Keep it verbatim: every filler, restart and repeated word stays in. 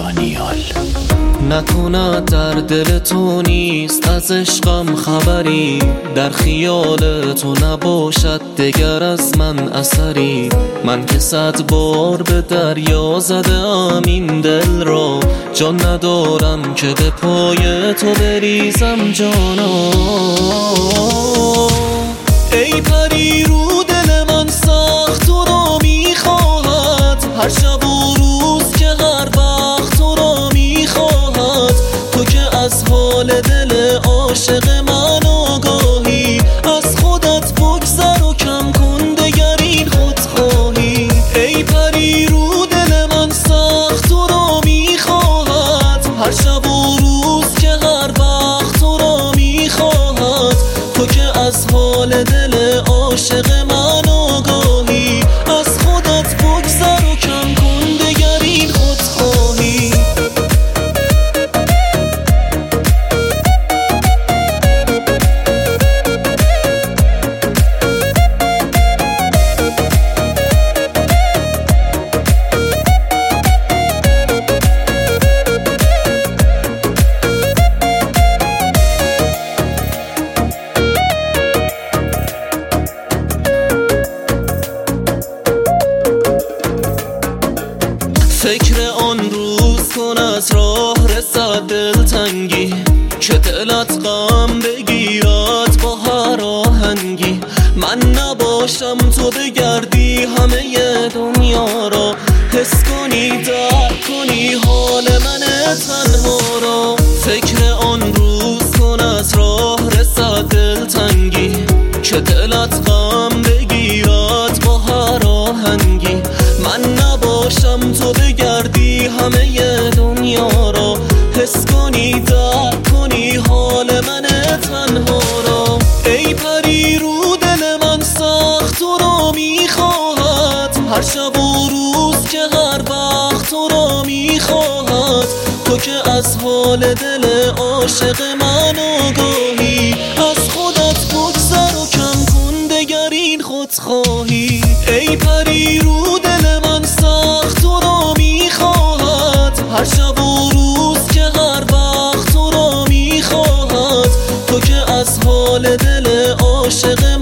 دانیال. نکند در دل تو نیست از عشقم خبری، در خیال تو نباشد دگر از من اثری. من که صد بار به دریا زدم این دل را، جان ندارم که به پای تو بریزم جانا. ای پری رو دل من سخت تو را میخواهد، هر شب و روز که هر وقت تو را میخواهد. تو که از حال دل عاشق من آگاهی، از خودت بگذر و کم کن دگر این خودخواهی. ای پری رو دل من سخت تو را میخواهد، هر شب و روز که هر وقت تو را میخواهد. تو که از حال دل عاشق من آگاهی، از خودت بگذر و کم کن دگر این خودخواهی. فکر آن روز کن از راه رسد دلتنگی، که دلت غم بگیرد با هر آهنگی. من نباشم تو بگردی همه دنیا را، حس کنی درک کنی حال من تنها را. فکر آن روز کن از راه رسد دلتنگی، که دلت غم بگیرد با هر آهنگی. من نباشم تو بگردی همه دنیا را، حس کنی درک کنی حال من تنها را. ای پری رو دل من سخت تو را میخواهد، هر شب و روز که هر وقت تو را میخواهد. تو که از حال دل عاشق من آگاهی، از خودت بگذر و کم کن دگر این خودخواهی. ای پری رو دل من سخت تو را میخواهد، هر شب و روز که هر وقت تو را میخواهد. تو که از حال دل عاشق